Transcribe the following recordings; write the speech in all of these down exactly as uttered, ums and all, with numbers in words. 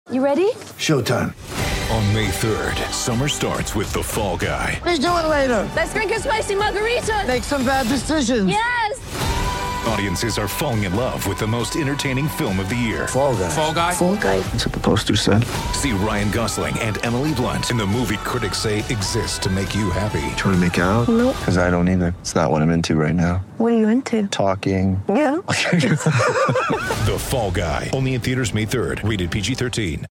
You ready? Showtime. On May third, summer starts with The Fall Guy. Let's do it later. Let's drink a spicy margarita. Make some bad decisions. Yes! Audiences are falling in love with the most entertaining film of the year. Fall Guy. Fall Guy? Fall guy. That's what the poster said. See Ryan Gosling and Emily Blunt in the movie critics say exists to make you happy. Trying to make it out? Nope. Because I don't either. It's not what I'm into right now. What are you into? Talking. Yeah. The Fall Guy. Only in theaters May third. Rated P G thirteen.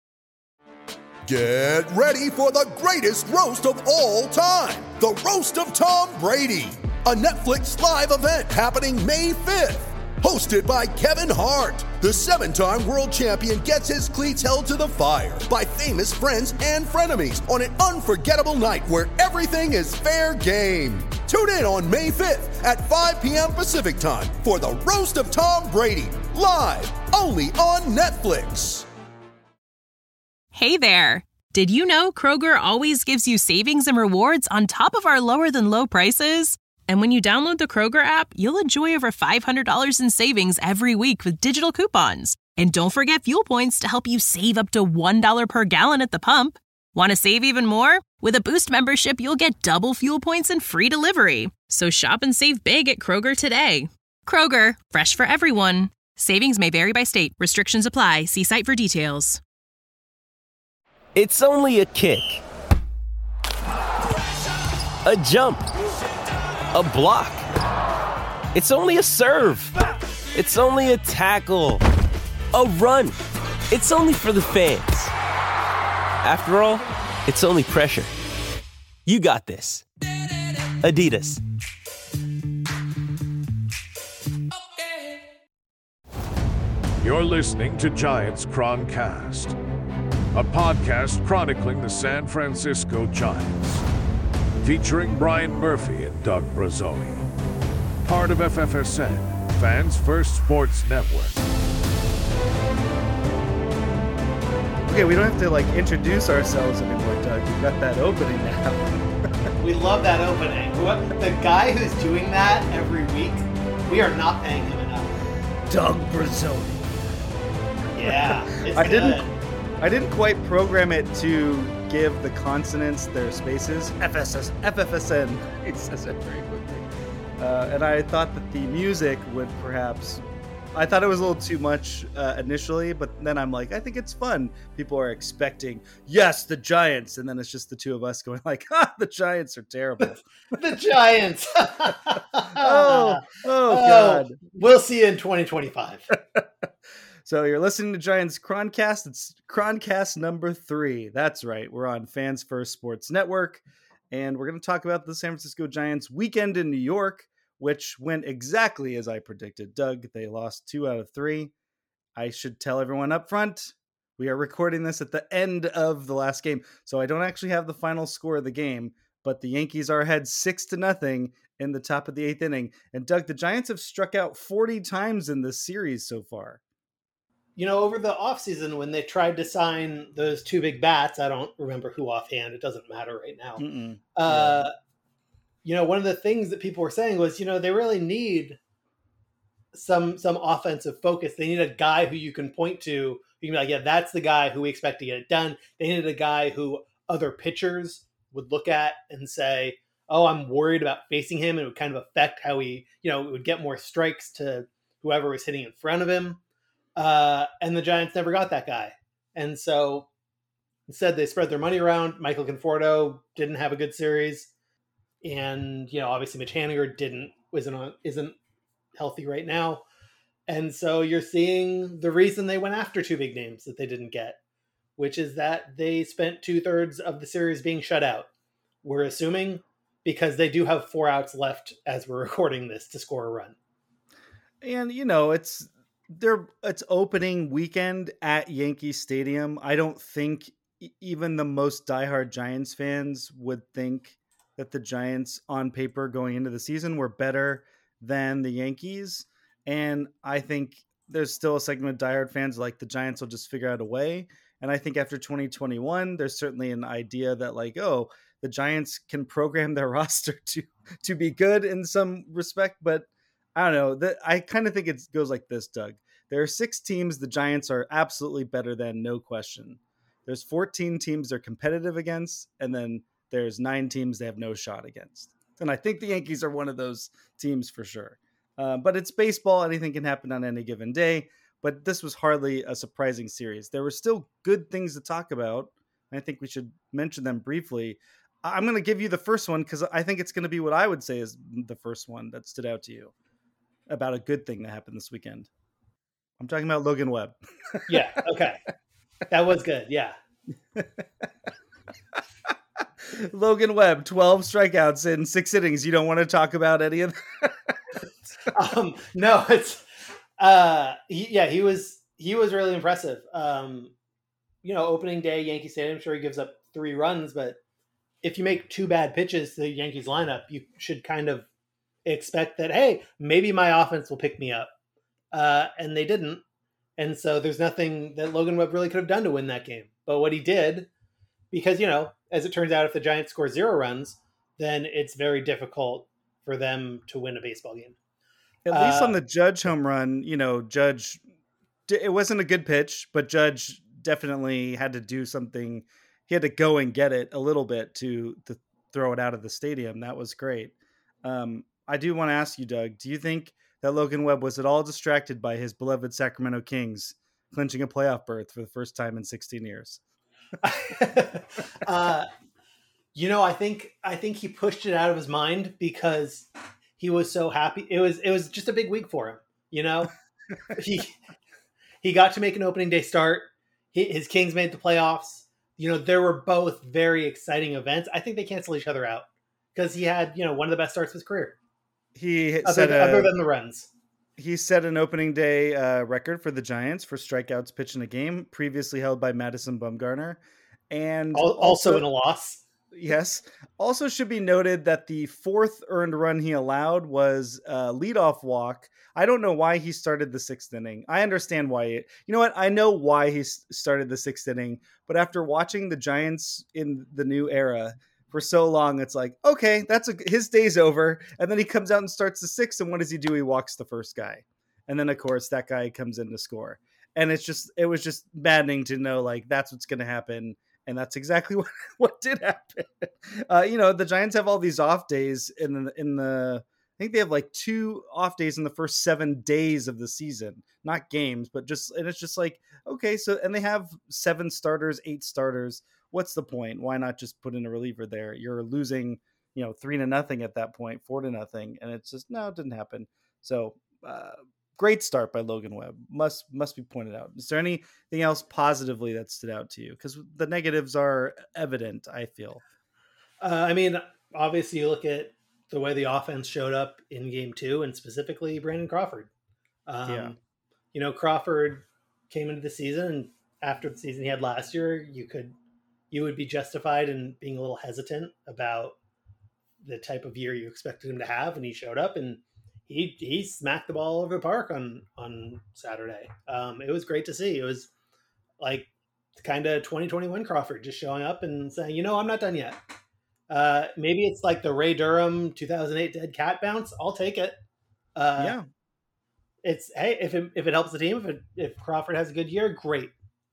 Get ready for the greatest roast of all time. The Roast of Tom Brady. A Netflix live event happening May fifth. Hosted by Kevin Hart. The seven-time world champion gets his cleats held to the fire by famous friends and frenemies on an unforgettable night where everything is fair game. Tune in on May fifth at five p.m. Pacific time for the Roast of Tom Brady. Live only on Netflix. Hey there! Did you know Kroger always gives you savings and rewards on top of our lower-than-low prices? And when you download the Kroger app, you'll enjoy over five hundred dollars in savings every week with digital coupons. And don't forget fuel points to help you save up to one dollar per gallon at the pump. Want to save even more? With a Boost membership, you'll get double fuel points and free delivery. So shop and save big at Kroger today. Kroger, fresh for everyone. Savings may vary by state. Restrictions apply. See site for details. It's only a kick, a jump, a block. It's only a serve. It's only a tackle, a run. It's only for the fans. After all, it's only pressure. You got this. Adidas. You're listening to Giants Chroncast, a podcast chronicling the San Francisco Giants, featuring Brian Murphy and Doug Brazzoni. Part of F F S N, Fans First Sports Network. Okay, we don't have to like introduce ourselves anymore, Doug. We've got that opening now. We love that opening. What the guy who's doing that every week, we are not paying him enough. Doug Brazzoni. Yeah, it's I good. didn't. I didn't quite program it to give the consonants their spaces. F S S, F F S N. He says it very quickly. Uh, and I thought that the music would perhaps... I thought it was a little too much uh, initially, but then I'm like, I think it's fun. People are expecting, yes, the Giants. And then it's just the two of us going like, ha, the Giants are terrible. The Giants. oh, oh, God. We'll see you in twenty twenty-five. So you're listening to Giants Chroncast. It's Chroncast number three. That's right. We're on Fans First Sports Network. And we're going to talk about the San Francisco Giants weekend in New York, which went exactly as I predicted. Doug, they lost two out of three. I should tell everyone up front, we are recording this at the end of the last game. So I don't actually have the final score of the game, but the Yankees are ahead six to nothing in the top of the eighth inning. And Doug, the Giants have struck out forty times in this series so far. You know, over the offseason when they tried to sign those two big bats, I don't remember who offhand. It doesn't matter right now. Uh, yeah. You know, one of the things that people were saying was, you know, they really need some some offensive focus. They need a guy who you can point to. You can be like, yeah, that's the guy who we expect to get it done. They needed a guy who other pitchers would look at and say, oh, I'm worried about facing him. And it would kind of affect how he, you know, it would get more strikes to whoever was hitting in front of him. Uh, and the Giants never got that guy. And so instead they spread their money around. Michael Conforto didn't have a good series. And, you know, obviously Mitch Haniger didn't, isn't, on, isn't healthy right now. And so you're seeing the reason they went after two big names that they didn't get, which is that they spent two thirds of the series being shut out. We're assuming because they do have four outs left as we're recording this to score a run. And, you know, it's, They're it's opening weekend at Yankee Stadium. I don't think even the most diehard Giants fans would think that the Giants on paper going into the season were better than the Yankees. And I think there's still a segment of diehard fans like the Giants will just figure out a way. And I think after twenty twenty-one, there's certainly an idea that like, oh, the Giants can program their roster to, to be good in some respect, but I don't know. That I kind of think it goes like this, Doug. There are six teams the Giants are absolutely better than, no question. There's fourteen teams they're competitive against, and then there's nine teams they have no shot against. And I think the Yankees are one of those teams for sure. Uh, but it's baseball. Anything can happen on any given day. But this was hardly a surprising series. There were still good things to talk about. I think we should mention them briefly. I'm going to give you the first one because I think it's going to be what I would say is the first one that stood out to you about a good thing that happened this weekend. I'm talking about Logan Webb. Yeah. Okay. That was good. Yeah. Logan Webb, twelve strikeouts in six innings. You don't want to talk about any of that? um, no, it's, uh, he, yeah, he was, he was really impressive. Um, you know, opening day, Yankee Stadium, sure he gives up three runs, but if you make two bad pitches to the Yankees lineup, you should kind of expect that, hey, maybe my offense will pick me up. Uh, and they didn't. And so there's nothing that Logan Webb really could have done to win that game. But what he did, because, you know, as it turns out, if the Giants score zero runs, then it's very difficult for them to win a baseball game. At uh, least on the Judge home run, you know, Judge, it wasn't a good pitch, but Judge definitely had to do something. He had to go and get it a little bit to, to throw it out of the stadium. That was great. Um, I do want to ask you, Doug, do you think that Logan Webb was at all distracted by his beloved Sacramento Kings clinching a playoff berth for the first time in sixteen years? uh, you know, I think, I think he pushed it out of his mind because he was so happy. It was, it was just a big week for him. You know, he, he got to make an opening day start. He, his Kings made the playoffs. You know, there were both very exciting events. I think they cancel each other out because he had, you know, one of the best starts of his career. He other, set a, other than the runs. He set an opening day uh, record for the Giants for strikeouts pitched in a game, previously held by Madison Bumgarner. And also, also in a loss. Yes. Also should be noted that the fourth earned run he allowed was a leadoff walk. I don't know why he started the sixth inning. I understand why. It, you know what? I know why he started the sixth inning, but after watching the Giants in the new era for so long, it's like, okay, that's a, his day's over. And then he comes out and starts the sixth. And what does he do? He walks the first guy. And then of course that guy comes in to score. And it's just, it was just maddening to know, like, that's what's going to happen. And that's exactly what, what did happen. Uh, you know, the Giants have all these off days in the, in the, I think they have like two off days in the first seven days of the season, not games, but just, and it's just like, okay, so, and they have seven starters, eight starters. What's the point? Why not just put in a reliever there? You're losing, you know, three to nothing at that point, four to nothing. And it's just, no, it didn't happen. So, uh, great start by Logan Webb. Must must be pointed out. Is there anything else positively that stood out to you? Because the negatives are evident, I feel. Uh, I mean, obviously, you look at the way the offense showed up in game two, and specifically Brandon Crawford. Um, yeah. You know, Crawford came into the season, and after the season he had last year, you could you would be justified in being a little hesitant about the type of year you expected him to have, and he showed up and he he smacked the ball all over the park on on Saturday. Um, it was great to see. It was like kind of twenty twenty-one Crawford just showing up and saying, you know, I'm not done yet. Uh, maybe it's like the Ray Durham two thousand eight dead cat bounce. I'll take it. Uh, yeah. It's, hey, if it, if it helps the team, if it, if Crawford has a good year, great.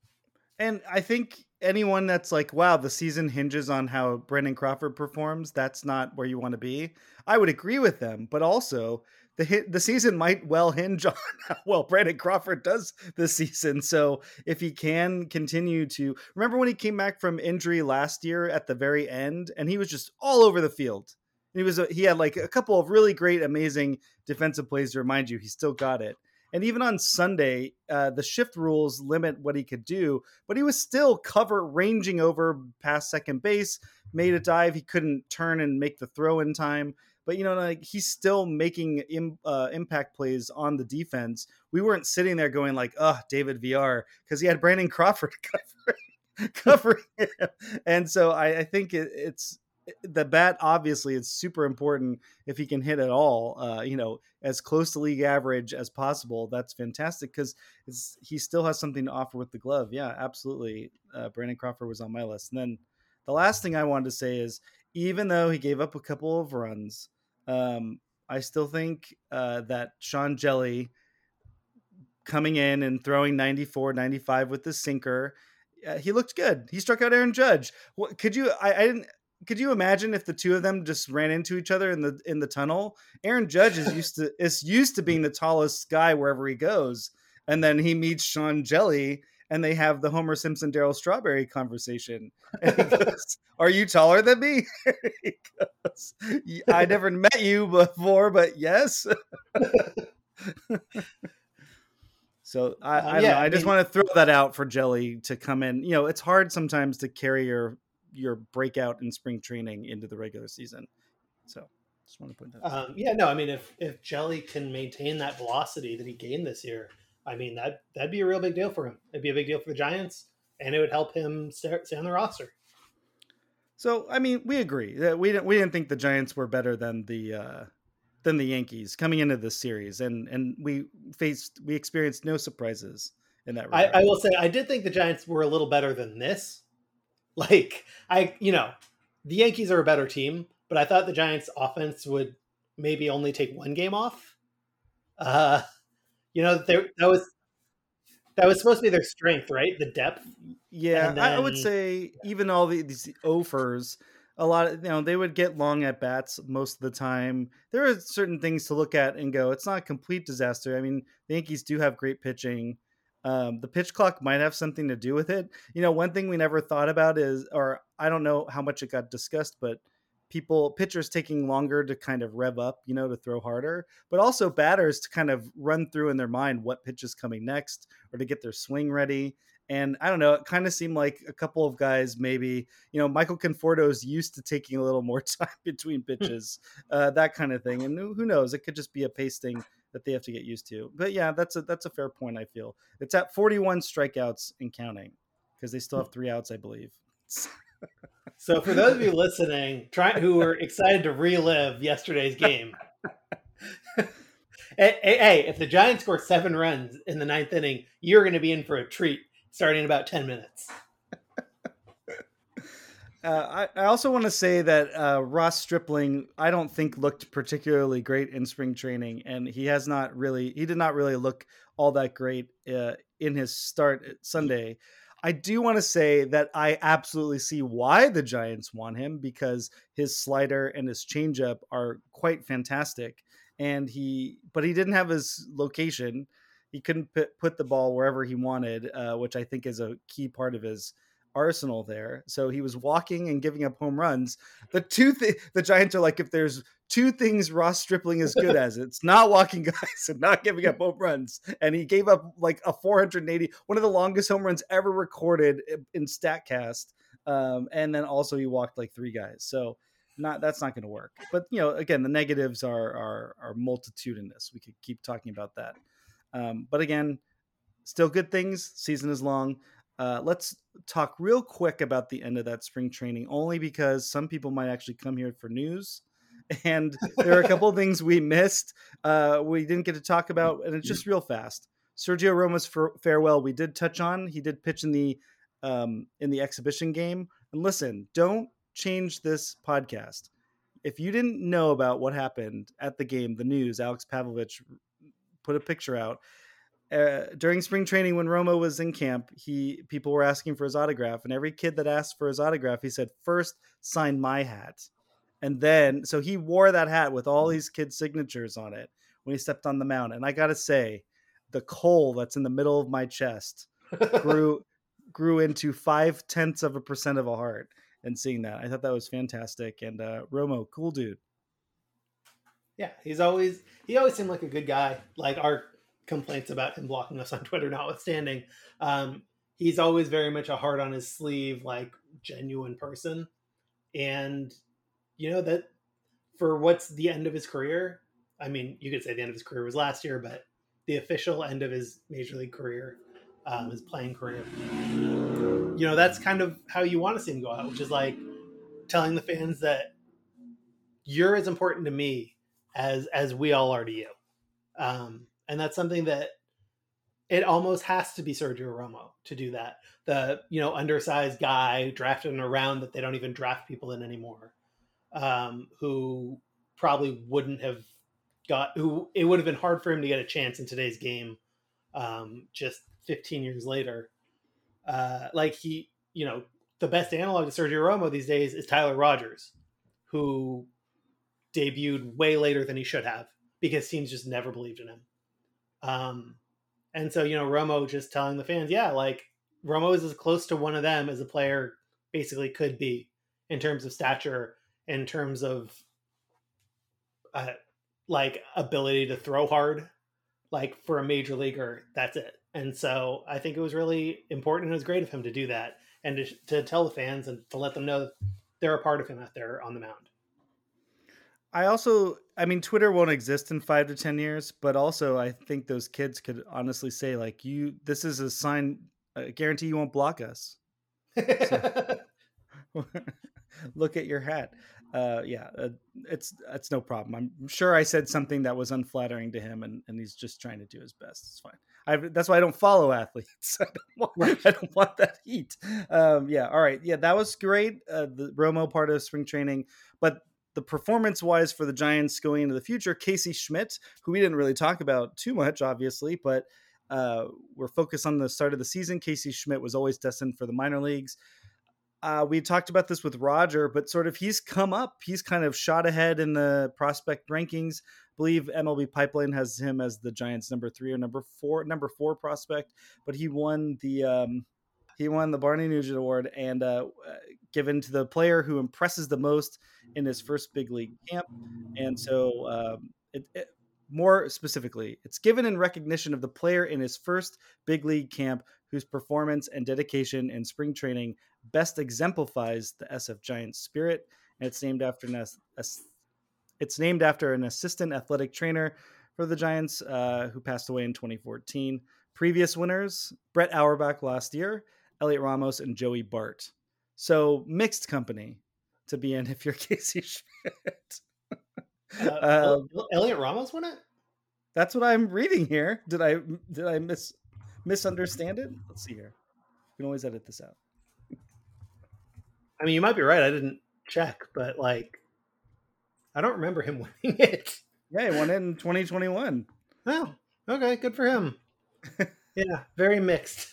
And I think anyone that's like, wow, the season hinges on how Brandon Crawford performs, that's not where you want to be. I would agree with them, but also the hit, the season might well hinge on how well Brandon Crawford does this season. So if he can continue to, remember when he came back from injury last year at the very end, and he was just all over the field. He was a, he had like a couple of really great, amazing defensive plays to remind you he still got it. And even on Sunday, uh, the shift rules limit what he could do, but he was still cover ranging over past second base, made a dive. He couldn't turn and make the throw in time, but you know, like he's still making im, uh, impact plays on the defense. We weren't sitting there going like, oh, David V R, because he had Brandon Crawford covering, covering him. And so I, I think it, it's, the bat obviously is super important if he can hit at all, uh, you know, as close to league average as possible. That's fantastic because it's, he still has something to offer with the glove. Yeah, absolutely. Uh, Brandon Crawford was on my list. And then the last thing I wanted to say is, even though he gave up a couple of runs, um, I still think uh, that Sean Jelly coming in and throwing ninety-four, ninety-five with the sinker. Uh, he looked good. He struck out Aaron Judge. What, could you, I, I didn't, could you imagine if the two of them just ran into each other in the, in the tunnel? Aaron Judge is used to, is used to being the tallest guy wherever he goes. And then he meets Sean Jelly and they have the Homer Simpson, Darryl Strawberry conversation. And he goes, are you taller than me? He goes, I never met you before, but yes. So I, um, I, don't yeah, know. I, I just mean, want to throw that out for Jelly to come in. You know, it's hard sometimes to carry your your breakout in spring training into the regular season. So just want to put that. Um, yeah, no, I mean, if if Jelly can maintain that velocity that he gained this year, I mean that that'd be a real big deal for him. It'd be a big deal for the Giants, and it would help him stay, stay on the roster. So I mean, we agree that we didn't we didn't think the Giants were better than the. Uh, than the Yankees coming into this series. And, and we faced, we experienced no surprises in that regard. I, I will say, I did think the Giants were a little better than this. Like I, you know, the Yankees are a better team, but I thought the Giants offense would maybe only take one game off. Uh, you know, there, that was, that was supposed to be their strength, right? The depth. Yeah. Then, I would say yeah. even all the, these offers, a lot of, you know, they would get long at bats most of the time. There are certain things to look at and go, it's not a complete disaster. I mean, the Yankees do have great pitching. Um, the pitch clock might have something to do with it. You know, one thing we never thought about is, or I don't know how much it got discussed, but people, pitchers taking longer to kind of rev up, you know, to throw harder, but also batters to kind of run through in their mind what pitch is coming next or to get their swing ready. And I don't know, it kind of seemed like a couple of guys, maybe, you know, Michael Conforto's used to taking a little more time between pitches, uh, that kind of thing. And who knows, it could just be a pace thing that they have to get used to. But yeah, that's a, that's a fair point. I feel it's at forty-one strikeouts and counting because they still have three outs, I believe. So for those of you listening, try, who were excited to relive yesterday's game, hey, hey, hey, if the Giants score seven runs in the ninth inning, you're going to be in for a treat. Starting in about ten minutes. Uh, I, I also want to say that uh, Ross Stripling, I don't think looked particularly great in spring training, and he has not really, he did not really look all that great uh, in his start Sunday. I do want to say that I absolutely see why the Giants want him because his slider and his changeup are quite fantastic, and he, but he didn't have his location. He couldn't put, put the ball wherever he wanted, uh, which I think is a key part of his arsenal there. So he was walking and giving up home runs. The two th- the Giants are like, if there's two things Ross Stripling is good as, it's not walking guys and not giving up home runs. And he gave up like a four hundred eighty, one of the longest home runs ever recorded in StatCast. Um, and then also he walked like three guys. So not that's not going to work. But you know, again, the negatives are are are multitudinous. We could keep talking about that. Um, but again, still good things. Season is long. Uh, let's talk real quick about the end of that spring training, only because some people might actually come here for news. And there are a couple of things we missed. Uh, we didn't get to talk about, and it's just real fast. Sergio Romo's for farewell. We did touch on. He did pitch in the um, in the exhibition game. And listen, don't change this podcast. If you didn't know about what happened at the game, the news, Alex Pavlovich put a picture out uh, during spring training when Romo was in camp. He people were asking for his autograph, and every kid that asked for his autograph, he said, "First, sign my hat." And then, so he wore that hat with all these kids' signatures on it when he stepped on the mound. And I got to say, the coal that's in the middle of my chest grew grew into five tenths of a percent of a heart. And seeing that, I thought that was fantastic. And uh, Romo, cool dude. Yeah, he's always he always seemed like a good guy. Like our complaints about him blocking us on Twitter notwithstanding, um, he's always very much a heart on his sleeve, like genuine person. And you know that for what's the end of his career, I mean, you could say the end of his career was last year, but the official end of his major league career, um, his playing career, you know, that's kind of how you want to see him go out, which is like telling the fans that you're as important to me as as we all are to you. Um, and that's something that it almost has to be Sergio Romo to do that. The, you know, undersized guy drafted in a round that they don't even draft people in anymore, um, who probably wouldn't have got, who it would have been hard for him to get a chance in today's game um, just fifteen years later. Uh, like he, you know, the best analog to Sergio Romo these days is Tyler Rogers, who debuted way later than he should have because teams just never believed in him. Um, and so, you know, Romo just telling the fans, yeah, like Romo is as close to one of them as a player basically could be in terms of stature, in terms of uh, like ability to throw hard, like for a major leaguer, that's it. And so I think it was really important and it was great of him to do that and to, to tell the fans and to let them know that they're a part of him out there on the mound. I also, I mean, Twitter won't exist in five to ten years, but also I think those kids could honestly say, like, you, this is a sign, I guarantee you won't block us. So, look at your hat. Uh, yeah, uh, it's, it's no problem. I'm sure I said something that was unflattering to him and, and he's just trying to do his best. It's fine. I, that's why I don't follow athletes. I don't want, I don't want that heat. Um, yeah. All right. Yeah. That was great. Uh, the Romo part of spring training, but the performance-wise for the Giants going into the future, Casey Schmidt, who we didn't really talk about too much, obviously, but uh, we're focused on the start of the season. Casey Schmidt was always destined for the minor leagues. Uh, we talked about this with Roger, but sort of he's come up. He's kind of shot ahead in the prospect rankings. I believe M L B Pipeline has him as the Giants' number three or number four, number four prospect, but he won the um, he won the Barney Nugent Award and uh, given to the player who impresses the most in his first big league camp. And so um, it, it, more specifically, it's given in recognition of the player in his first big league camp whose performance and dedication in spring training best exemplifies the S F Giants spirit. And it's named after an, it's named after an assistant athletic trainer for the Giants uh, who passed away in twenty fourteen. Previous winners, Brett Auerbach last year, Elliot Ramos, and Joey Bart. So mixed company to be in if you're Casey Schmidt. uh, um, Elliot Ramos won it? That's what I'm reading here. Did I did I mis misunderstand it? Let's see here. We can always edit this out. I mean, you might be right. I didn't check, but like, I don't remember him winning it. Yeah, he won it in twenty twenty-one. Oh, okay. Good for him. Yeah, very mixed.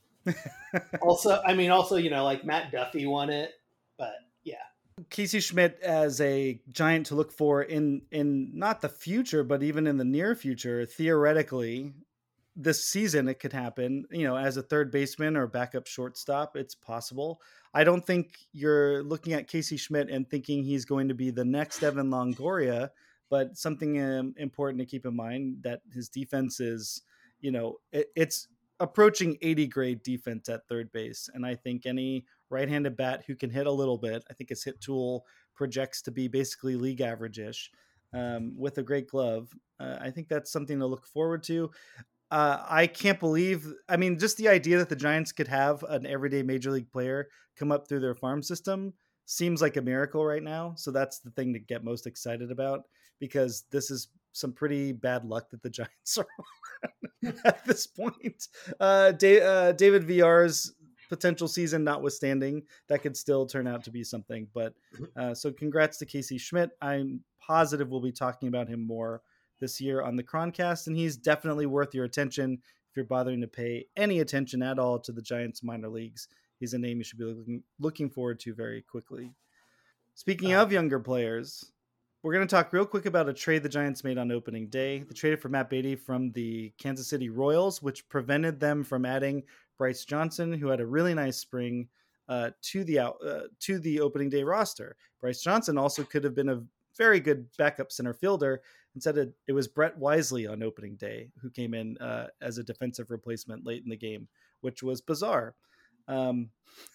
Also, I mean, also, you know, like Matt Duffy won it, but yeah. Casey Schmidt as a Giant to look for in, in not the future, but even in the near future, theoretically, this season it could happen, you know, as a third baseman or backup shortstop, it's possible. I don't think you're looking at Casey Schmidt and thinking he's going to be the next Evan Longoria, but something um, important to keep in mind that his defense is, you know, it, it's approaching eighty grade defense at third base. And I think any right-handed bat who can hit a little bit, I think his hit tool projects to be basically league average-ish um, with a great glove. Uh, I think that's something to look forward to. Uh, I can't believe, I mean, just the idea that the Giants could have an everyday major league player come up through their farm system seems like a miracle right now. So that's the thing to get most excited about, because this is some pretty bad luck that the Giants are on at this point. Uh, da- uh, David V R's potential season notwithstanding, that could still turn out to be something. But uh, so congrats to Casey Schmidt. I'm positive we'll be talking about him more this year on the Croncast, and he's definitely worth your attention if you're bothering to pay any attention at all to the Giants minor leagues. He's a name you should be looking, looking forward to very quickly. Speaking uh, of younger players, we're going to talk real quick about a trade the Giants made on opening day. They traded for Matt Beatty from the Kansas City Royals, which prevented them from adding Bryce Johnson, who had a really nice spring, uh, to the out, uh, to the opening day roster. Bryce Johnson also could have been a very good backup center fielder. Instead, it, it was Brett Wisely on opening day who came in uh, as a defensive replacement late in the game, which was bizarre. Um,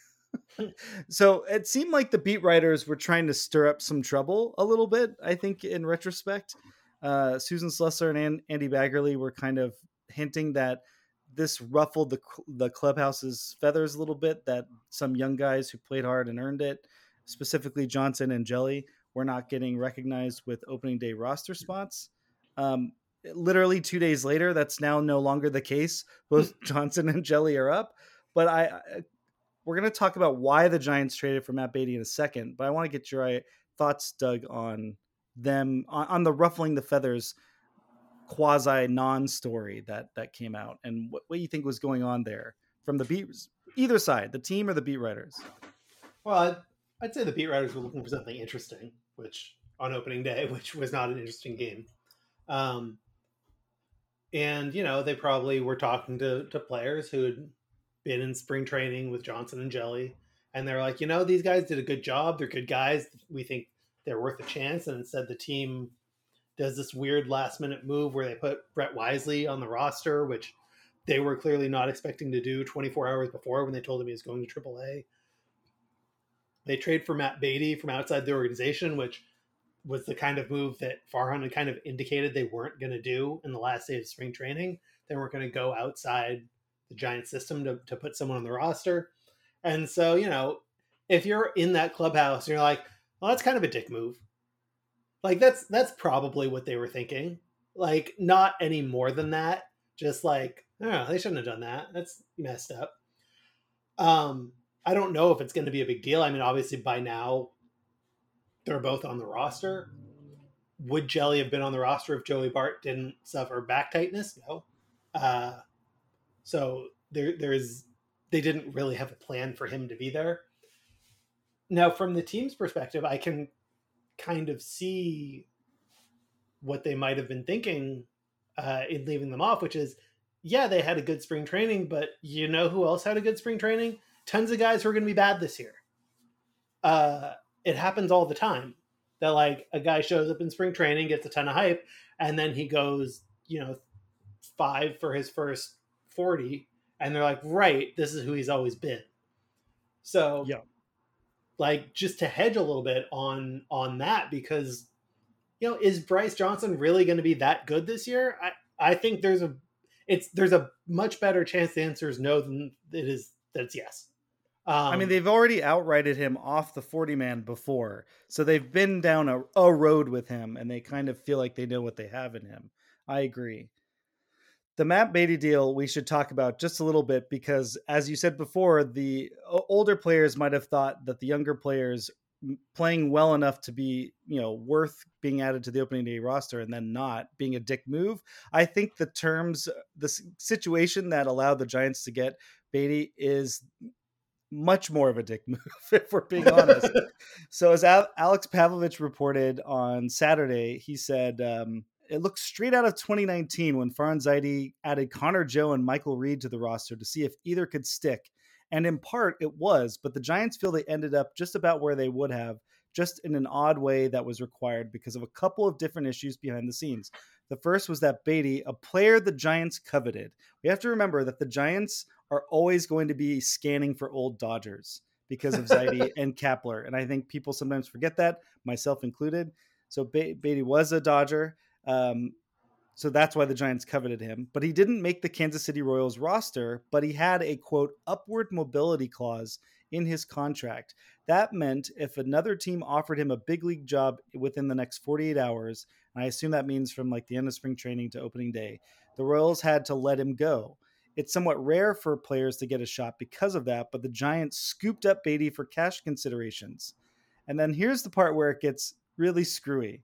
so it seemed like the beat writers were trying to stir up some trouble a little bit, I think, in retrospect. Uh, Susan Slusser and Andy Baggerly were kind of hinting that this ruffled the, the clubhouse's feathers a little bit, that some young guys who played hard and earned it, specifically Johnson and Jelly, were not getting recognized with opening day roster spots. Um, literally two days later, that's now no longer the case. Both Johnson and Jelly are up, but I, I we're going to talk about why the Giants traded for Matt Beatty in a second, but I want to get your thoughts, Doug, on them, on, on the ruffling the feathers quasi non-story that that came out, and what, what do you think was going on there from the beat, either side, the team or the beat writers? Well, I'd, I'd say the beat writers were looking for something interesting, which on opening day, which was not an interesting game. Um, and, you know, they probably were talking to, to players who had been in spring training with Johnson and Jelly. And they're like, you know, these guys did a good job. They're good guys. We think they're worth a chance. And instead the team does this weird last minute move where they put Brett Wisely on the roster, which they were clearly not expecting to do twenty-four hours before when they told him he was going to triple A. They trade for Matt Beatty from outside the organization, which was the kind of move that Farhan had kind of indicated they weren't going to do in the last day of spring training. They weren't going to go outside the Giants system to, to put someone on the roster. And so, you know, if you're in that clubhouse and you're like, well, that's kind of a dick move. Like that's, that's probably what they were thinking. Like not any more than that. Just like, oh, they shouldn't have done that. That's messed up. Um, I don't know if it's going to be a big deal. I mean, obviously by now they're both on the roster. Would Jelly have been on the roster if Joey Bart didn't suffer back tightness? No. Uh, so there, there's, they didn't really have a plan for him to be there. Now, from the team's perspective, I can kind of see what they might have been thinking uh, in leaving them off, which is, yeah, they had a good spring training, but you know who else had a good spring training? Tons of guys who are going to be bad this year. Uh, it happens all the time that like a guy shows up in spring training, gets a ton of hype, and then he goes, you know, five for his first forty. And they're like, right, this is who he's always been. So yeah, like just to hedge a little bit on, on that, because, you know, is Bryce Johnson really going to be that good this year? I, I think there's a, it's, there's a much better chance the answer is no than it is that it's yes. Um, I mean, they've already outrighted him off the forty man before. So they've been down a, a road with him and they kind of feel like they know what they have in him. I agree. The Matt Beatty deal we should talk about just a little bit because, as you said before, the older players might have thought that the younger players playing well enough to be, you know, worth being added to the opening day roster and then not being a dick move. I think the terms, the situation that allowed the Giants to get Beatty is much more of a dick move, if we're being honest. So as Alex Pavlovich reported on Saturday, he said, um, it looks straight out of twenty nineteen when Farhan Zaidi added Connor Joe and Michael Reed to the roster to see if either could stick. And in part it was, but the Giants feel they ended up just about where they would have, just in an odd way that was required because of a couple of different issues behind the scenes. The first was that Beatty, a player the Giants coveted. We have to remember that the Giants are always going to be scanning for old Dodgers because of Zaidi and Kapler. And I think people sometimes forget that, myself included. So Be- Beatty was a Dodger. Um, so that's why the Giants coveted him, but he didn't make the Kansas City Royals roster, but he had a quote upward mobility clause in his contract. That meant if another team offered him a big league job within the next forty-eight hours, and I assume that means from like the end of spring training to opening day, the Royals had to let him go. It's somewhat rare for players to get a shot because of that, but the Giants scooped up Beatty for cash considerations. And then here's the part where it gets really screwy.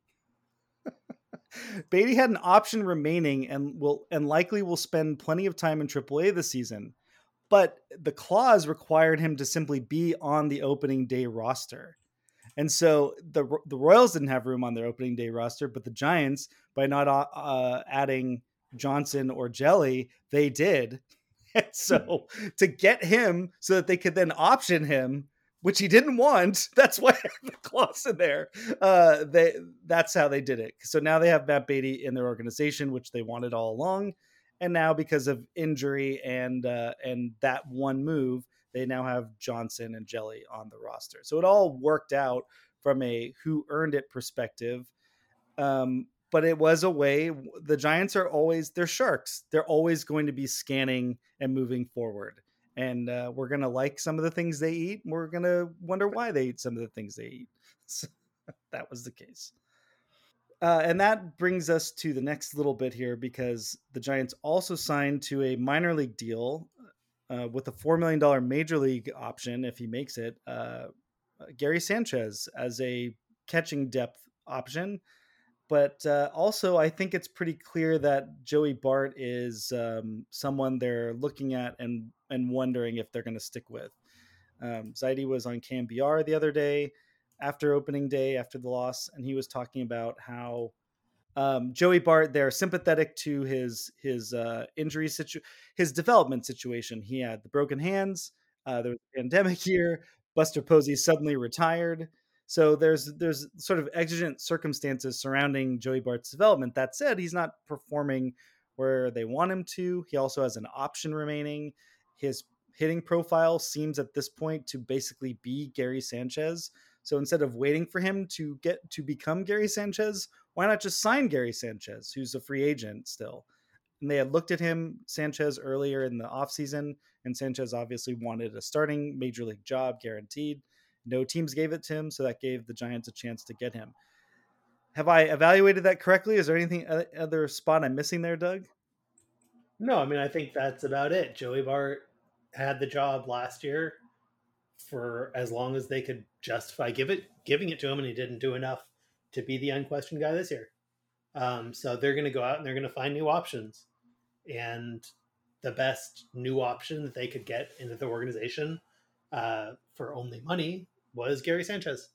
Beatty had an option remaining and will and likely will spend plenty of time in triple A this season, but the clause required him to simply be on the opening day roster. And so the the Royals didn't have room on their opening day roster, but the Giants, by not uh, adding Johnson or Jelly, they did. And so to get him so that they could then option him, which he didn't want. That's why I have the clause in there. Uh, they, that's how they did it. So now they have Matt Beatty in their organization, which they wanted all along. And now because of injury and uh, and that one move, they now have Johnson and Jelly on the roster. So it all worked out from a who earned it perspective. Um, but it was a way. The Giants are always, they're sharks. They're always going to be scanning and moving forward. And uh, we're going to like some of the things they eat. We're going to wonder why they eat some of the things they eat. So that was the case. Uh, and that brings us to the next little bit here, because the Giants also signed to a minor league deal uh, with a four million dollars major league option, if he makes it, uh, Gary Sanchez as a catching depth option. but uh, also I think it's pretty clear that Joey Bart is um, someone they're looking at and and wondering if they're going to stick with. Um, Zaidi was on K M B R the other day after opening day, after the loss, and he was talking about how um, Joey Bart, they're sympathetic to his his uh, injury situ, his development situation. He had the broken hands. Uh, there was a pandemic year. Buster Posey suddenly retired. So there's there's sort of exigent circumstances surrounding Joey Bart's development. That said, he's not performing where they want him to. He also has an option remaining. His hitting profile seems at this point to basically be Gary Sanchez. So instead of waiting for him to get to become Gary Sanchez, why not just sign Gary Sanchez, who's a free agent still? And they had looked at him, Sanchez, earlier in the offseason, and Sanchez obviously wanted a starting major league job guaranteed. No teams gave it to him, so that gave the Giants a chance to get him. Have I evaluated that correctly? Is there anything other spot I'm missing there, Doug? No, I mean, I think that's about it. Joey Bart had the job last year for as long as they could justify give it, giving it to him, and he didn't do enough to be the unquestioned guy this year. Um, so they're going to go out and they're going to find new options. And the best new option that they could get into the organization uh, for only money was Gary Sanchez.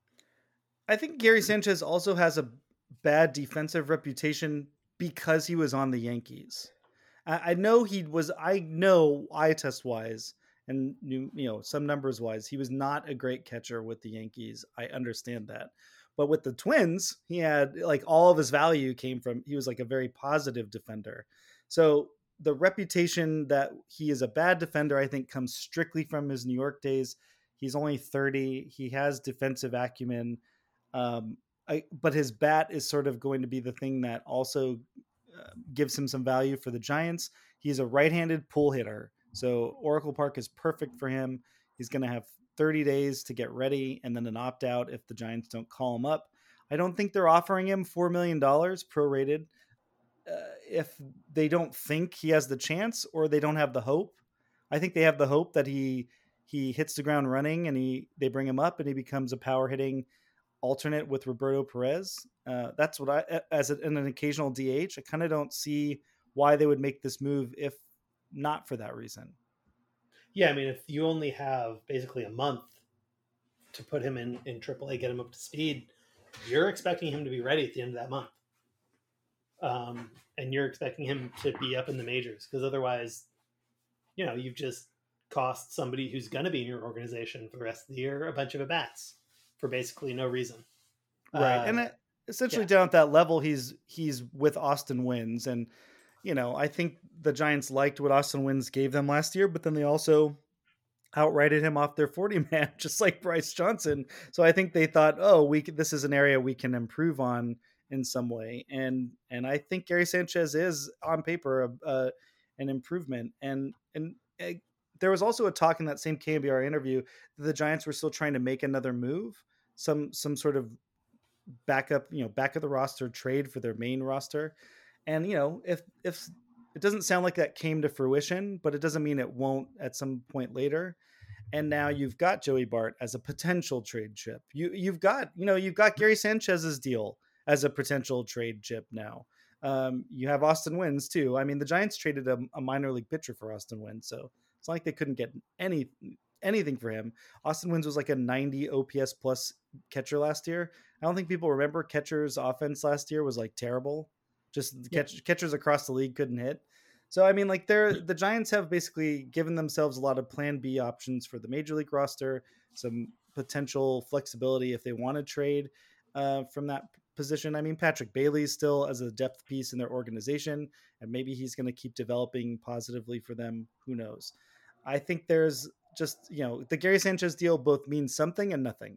I think Gary Sanchez also has a bad defensive reputation because he was on the Yankees. I, I know he was, I know eye test wise and, you know, some numbers wise, he was not a great catcher with the Yankees. I understand that. But with the Twins, he had like all of his value came from, he was like a very positive defender. So the reputation that he is a bad defender, I think, comes strictly from his New York days. He's only thirty. He has defensive acumen. Um, I, but his bat is sort of going to be the thing that also uh, gives him some value for the Giants. He's a right-handed pull hitter. So Oracle Park is perfect for him. He's going to have thirty days to get ready and then an opt-out if the Giants don't call him up. I don't think they're offering him four million dollars prorated uh, if they don't think he has the chance or they don't have the hope. I think they have the hope that he he hits the ground running and he they bring him up and he becomes a power hitting alternate with Roberto Perez. Uh, that's what I, as an occasional D H, I kind of don't see why they would make this move if not for that reason. Yeah, I mean, if you only have basically a month to put him in, in triple A, get him up to speed, you're expecting him to be ready at the end of that month. Um, and you're expecting him to be up in the majors because otherwise, you know, you've just cost somebody who's going to be in your organization for the rest of the year a bunch of at-bats for basically no reason. Right. Uh, and it, essentially yeah. down at that level, he's he's with Austin Wynns. And, you know, I think the Giants liked what Austin Wynns gave them last year, but then they also outrighted him off their forty man, just like Bryce Johnson. So I think they thought, oh, we could, this is an area we can improve on in some way. And, and I think Gary Sanchez is on paper, a, a, an improvement. And, and uh, there was also a talk in that same K M B R interview that the Giants were still trying to make another move, some, some sort of backup, you know, back of the roster trade for their main roster. And, you know, if, if it doesn't sound like that came to fruition, but it doesn't mean it won't at some point later. And now you've got Joey Bart as a potential trade chip. You you've got, you know, you've got Gary Sanchez's deal as a potential trade chip now. Um, you have Austin Wynns too. I mean, the Giants traded a, a minor league pitcher for Austin Wynns, so it's not like they couldn't get any anything for him. Austin Wynns was like a ninety O P S plus catcher last year. I don't think people remember catcher's offense last year was like terrible. Just the Yeah. catch, catchers across the league couldn't hit. So, I mean, like they're, the Giants have basically given themselves a lot of plan B options for the major league roster, some potential flexibility if they want to trade uh, from that position. I mean, Patrick Bailey still as a depth piece in their organization, and maybe he's going to keep developing positively for them. Who knows? I think there's just, you know, the Gary Sanchez deal both means something and nothing.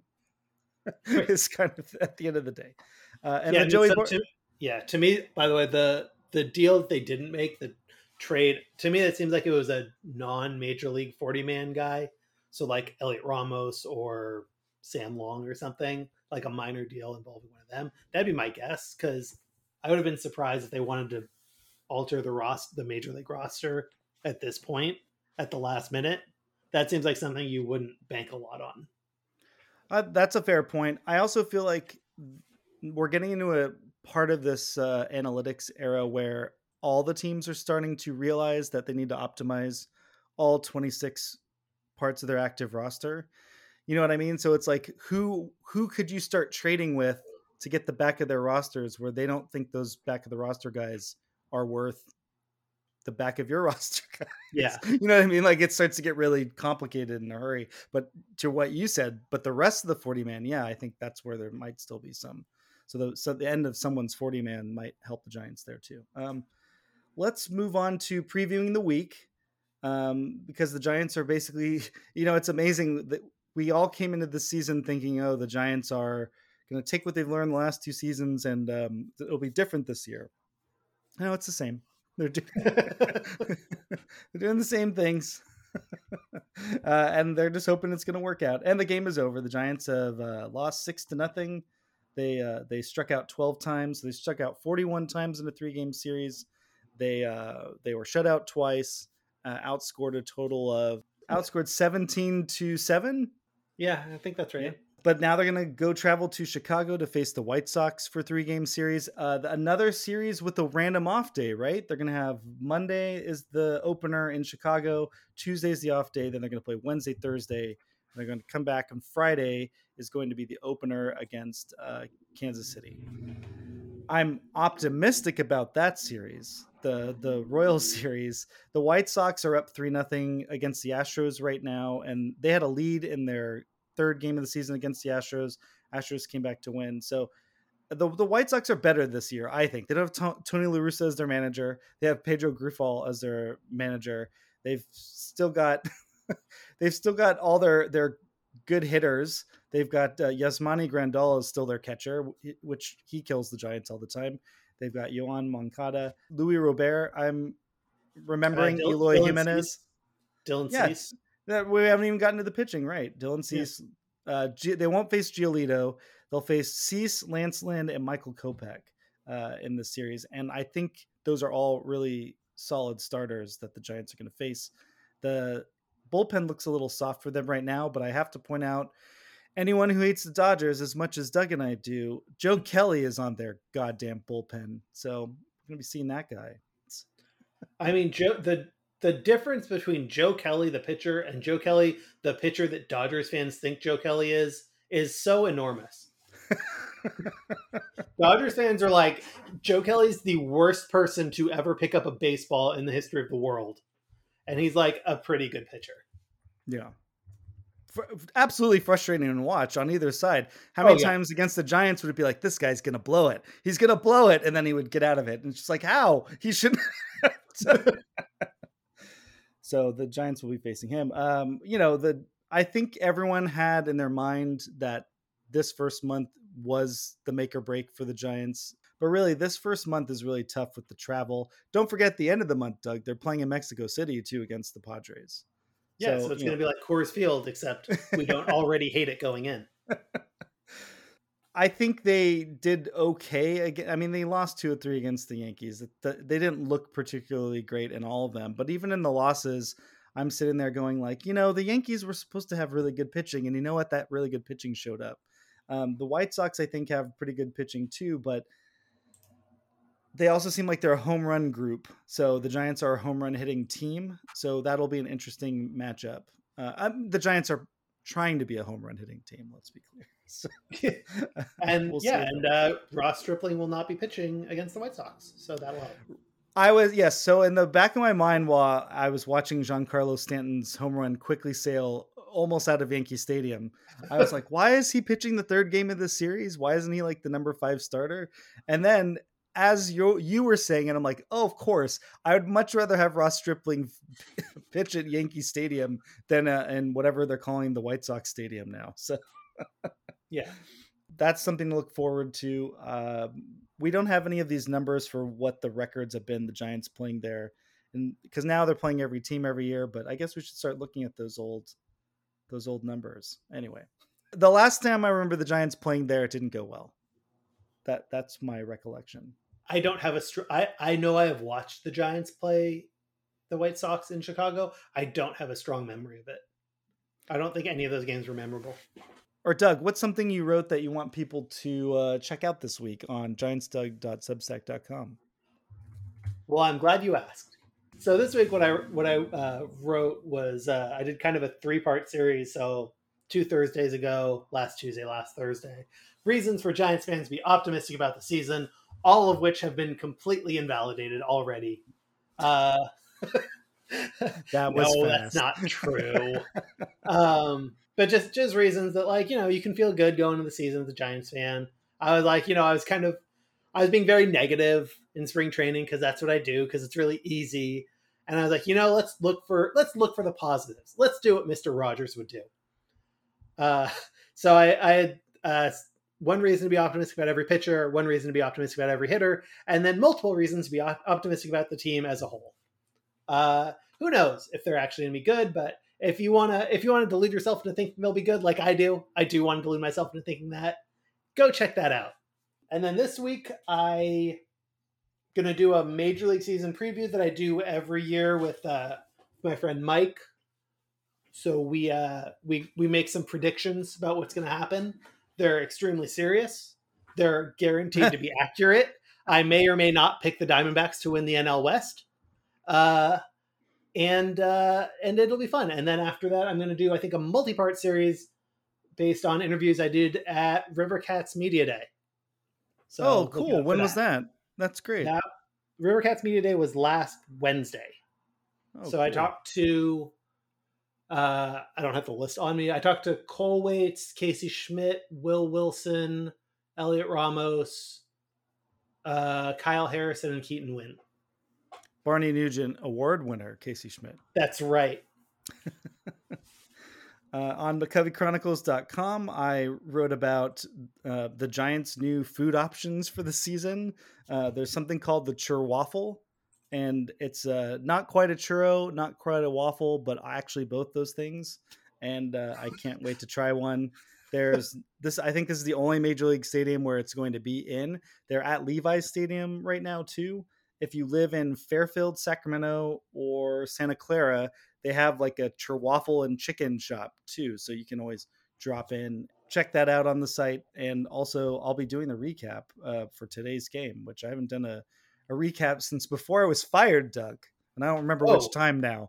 It's kind of at the end of the day. Uh, and yeah, the Joey so Bar- to, yeah, to me, by the way, the the deal that they didn't make, the trade, to me, that seems like it was a non-major league forty man guy. So like Elliot Ramos or Sam Long or something, like a minor deal involving one of them. That'd be my guess, because I would have been surprised if they wanted to alter the roster, the major league roster at this point, at the last minute. That seems like something you wouldn't bank a lot on. Uh, that's a fair point. I also feel like we're getting into a part of this uh, analytics era where all the teams are starting to realize that they need to optimize all twenty-six parts of their active roster. You know what I mean? So it's like, who who could you start trading with to get the back of their rosters where they don't think those back of the roster guys are worth the back of your roster guys? Yeah. You know what I mean? Like, it starts to get really complicated in a hurry. But to what you said, but the rest of the forty man, yeah, I think that's where there might still be some. So the, so the end of someone's forty man might help the Giants there too. Um, let's move on to previewing the week. Um, because the Giants are basically, you know, it's amazing that we all came into the season thinking, oh, the Giants are going to take what they've learned the last two seasons and um, it'll be different this year. No, it's the same. They're, do- they're doing the same things. uh, and they're just hoping it's going to work out. And the game is over. The Giants have uh, lost six to nothing. They uh, they struck out twelve times. They struck out forty-one times in a three game series. They uh, they were shut out twice. Uh, outscored a total of outscored seventeen to seven. Yeah, I think that's right. Yeah. But now they're going to go travel to Chicago to face the White Sox for three game series. Uh, another series with a random off day, right? They're going to have Monday is the opener in Chicago. Tuesday is the off day. Then they're going to play Wednesday, Thursday. They're going to come back on Friday is going to be the opener against uh, Kansas City. I'm optimistic about that series, the the Royals series. The White Sox are up three nothing against the Astros right now, and they had a lead in their third game of the season against the Astros. Astros came back to win. So the the White Sox are better this year, I think. They don't have T- Tony La Russa as their manager. They have Pedro Grifol as their manager. They've still got they've still got all their their good hitters. They've got uh, Yasmani Grandal is still their catcher, which he kills the Giants all the time. They've got Yohan Moncada, Louis Robert. I'm remembering uh, Dylan, Eloy Dylan Jimenez. Cease. Dylan yes. Cease. That we haven't even gotten to the pitching, right? Dylan Cease. Yeah. Uh, G- they won't face Giolito. They'll face Cease, Lance Lynn, and Michael Kopech uh, in the series. And I think those are all really solid starters that the Giants are going to face. The bullpen looks a little soft for them right now, but I have to point out, anyone who hates the Dodgers as much as Doug and I do, Joe Kelly is on their goddamn bullpen. So I'm going to be seeing that guy. I mean, Joe, the the difference between Joe Kelly, the pitcher, and Joe Kelly, the pitcher that Dodgers fans think Joe Kelly is, is so enormous. Dodgers fans are like, Joe Kelly's the worst person to ever pick up a baseball in the history of the world. And he's like a pretty good pitcher. Yeah. For, absolutely frustrating to watch on either side. How many oh, yeah. times against the Giants would it be like, this guy's going to blow it. He's going to blow it. And then he would get out of it. And it's just like, how? He shouldn't. So the Giants will be facing him. Um, you know, the I think everyone had in their mind that this first month was the make or break for the Giants. But really, this first month is really tough with the travel. Don't forget the end of the month, Doug. They're playing in Mexico City, too, against the Padres. Yeah, so, so it's going to be like Coors Field, except we don't already hate it going in. I think they did okay. Again, I mean, they lost two or three against the Yankees. They didn't look particularly great in all of them. But even in the losses, I'm sitting there going like, you know, the Yankees were supposed to have really good pitching. And you know what? That really good pitching showed up. Um, the White Sox, I think, have pretty good pitching too. But they also seem like they're a home run group. So the Giants are a home run hitting team. So that'll be an interesting matchup. Uh, I'm, the Giants are trying to be a home run hitting team. Let's be clear. So, and we'll yeah, and uh, Ross Stripling will not be pitching against the White Sox. So that'll help. I was, yes. So in the back of my mind, while I was watching Giancarlo Stanton's home run quickly sail almost out of Yankee Stadium, I was like, why is he pitching the third game of the series? Why isn't he like the number five starter? And then as you you were saying, and I'm like, oh, of course, I would much rather have Ross Stripling pitch at Yankee Stadium than uh, in whatever they're calling the White Sox Stadium now. So yeah, that's something to look forward to. Uh, we don't have any of these numbers for what the records have been, the Giants playing there, and because now they're playing every team every year. But I guess we should start looking at those old those old numbers. Anyway, the last time I remember the Giants playing there, it didn't go well. That that's my recollection. I don't have a str- I, I know I have watched the Giants play the White Sox in Chicago. I don't have a strong memory of it. I don't think any of those games were memorable. Or Doug, what's something you wrote that you want people to uh, check out this week on giants doug dot substack dot com? Well, I'm glad you asked. So this week, what I what I uh, wrote was uh, I did kind of a three part series. So two Thursdays ago, last Tuesday, last Thursday, reasons for Giants fans to be optimistic about the season, all of which have been completely invalidated already. Uh, that was no, fast. That's not true. um, but just just reasons that, like, you know, you can feel good going into the season as a Giants fan. I was like, you know, I was kind of I was being very negative in spring training because that's what I do, because it's really easy. And I was like, you know, let's look for let's look for the positives. Let's do what Mister Rogers would do. Uh, so I, I had uh, one reason to be optimistic about every pitcher, one reason to be optimistic about every hitter, and then multiple reasons to be op- optimistic about the team as a whole. Uh, who knows if they're actually going to be good? But if you want to, if you want to delude yourself into thinking they'll be good, like I do, I do want to delude myself into thinking that. Go check that out. And then this week, I going to do a Major League season preview that I do every year with uh, my friend Mike. So we uh, we we make some predictions about what's going to happen. They're extremely serious. They're guaranteed to be accurate. I may or may not pick the Diamondbacks to win the N L West, uh, and uh, and it'll be fun. And then after that, I'm going to do, I think, a multi-part series based on interviews I did at River Cats Media Day. So oh, cool! When that. was that? That's great. That, River Cats Media Day was last Wednesday. Oh, so cool. I talked to. Uh, I don't have the list on me. I talked to Cole Waits, Casey Schmidt, Will Wilson, Elliot Ramos, uh, Kyle Harrison, and Keaton Wynn. Barney Nugent Award winner, Casey Schmidt. That's right. uh, on McCovey Chronicles dot com, I wrote about uh, the Giants' new food options for the season. Uh, there's something called the Churwaffle. And it's uh, not quite a churro, not quite a waffle, but actually both those things. And uh, I can't wait to try one. There's this. I think this is the only Major League stadium where it's going to be in. They're at Levi's Stadium right now, too. If you live in Fairfield, Sacramento, or Santa Clara, they have like a Churwaffle and chicken shop, too. So you can always drop in, check that out on the site. And also, I'll be doing the recap uh, for today's game, which I haven't done a a recap since before I was fired, Doug. And I don't remember oh. which time now.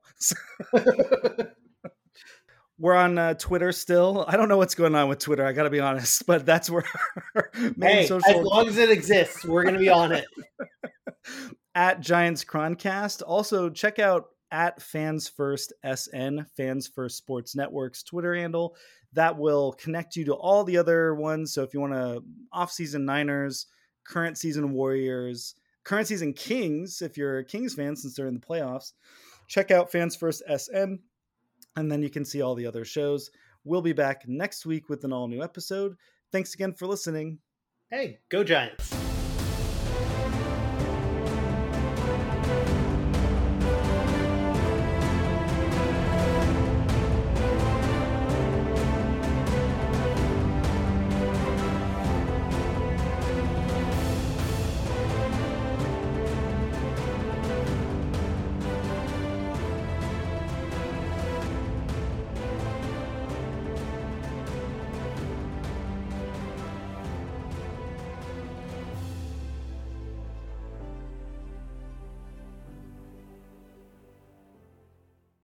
We're on uh, Twitter still. I don't know what's going on with Twitter. I got to be honest, but that's where main hey, social... as long as it exists, we're going to be on it. At Giants Chroncast. Also check out at Fans First S N, Fans First Sports Network's Twitter handle. That will connect you to all the other ones. So if you want to off-season Niners, current season Warriors, current season Kings, if you're a Kings fan, since they're in the playoffs, check out Fans First S N, and then you can see all the other shows. We'll be back next week with an all-new episode. Thanks again for listening. Hey, go Giants.